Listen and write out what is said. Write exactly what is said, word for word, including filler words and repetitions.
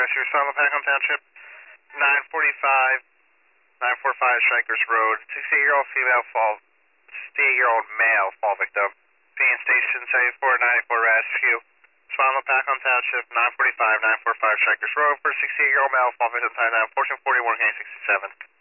Rescue, Swanville, Packham Township, nine forty-five, nine forty-five Strikers Road, sixty-eight-year-old female fall, sixty-eight-year-old male fall victim. Being Station seventy-four ninety-four Rescue, Swanville, Packham Township, nine forty-five, nine forty-five Strikers Road for sixty-eight-year-old male fall victim, time down fourteen forty-one, sixty-seven.